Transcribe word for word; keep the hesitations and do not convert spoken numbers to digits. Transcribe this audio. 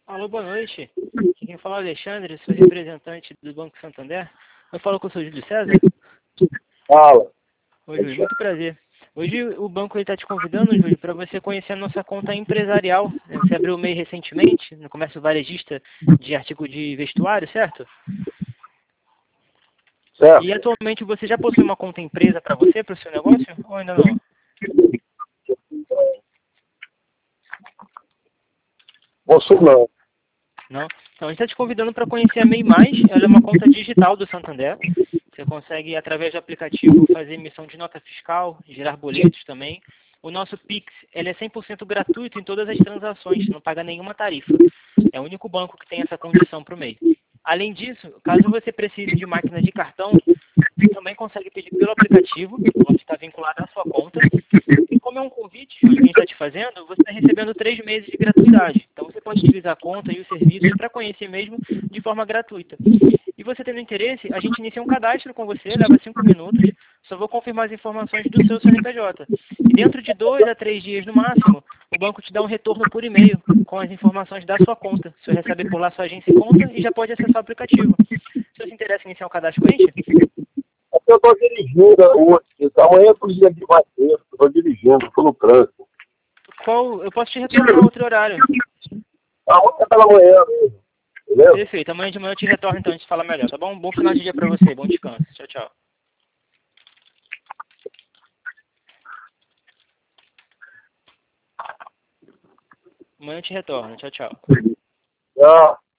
Alô, boa noite. Aqui quem fala é o Alexandre, sou representante do Banco Santander. Eu falo com o senhor Júlio César. Fala. Oi, Júlio, muito prazer. Hoje o banco está te convidando, Júlio, para você conhecer a nossa conta empresarial. Você abriu o M E I recentemente, no comércio varejista de artigo de vestuário, certo? Certo. E atualmente você já possui uma conta empresa para você, para o seu negócio, ou ainda não? Posso não. Não? Então a gente está te convidando para conhecer a M E I Mais. Ela é uma conta digital do Santander. Você consegue, através do aplicativo, fazer emissão de nota fiscal, gerar boletos também. O nosso Pix, ele é cem por cento gratuito em todas as transações, não paga nenhuma tarifa. É o único banco que tem essa condição para o M E I. Além disso, caso você precise de máquina de cartão, você também consegue pedir pelo aplicativo, onde está vinculado à sua conta. E como é um convite, Júlio, que a gente está te fazendo, você está recebendo três meses de gratuidade. Então você pode utilizar a conta e os serviços para conhecer mesmo de forma gratuita. E você tendo interesse, a gente inicia um cadastro com você, leva cinco minutos, só vou confirmar as informações do seu C N P J. E dentro de dois a três dias no máximo, o banco te dá um retorno por e-mail com as informações da sua conta. Você recebe por lá sua agência e conta e já pode acessar o aplicativo. Se você se interessa em iniciar um cadastro com a gente? É porque eu estou dirigindo hoje. Amanhã eu dia de mais cedo. Estou dirigindo, estou no trânsito. Qual, eu posso te retornar outro horário. Amanhã pela manhã mesmo. Entendeu? Perfeito. Amanhã de manhã eu te retorno então, a gente fala melhor, tá bom? Bom final de dia pra você, bom descanso. Tchau, tchau. Amanhã eu te retorno. Tchau, tchau. Já.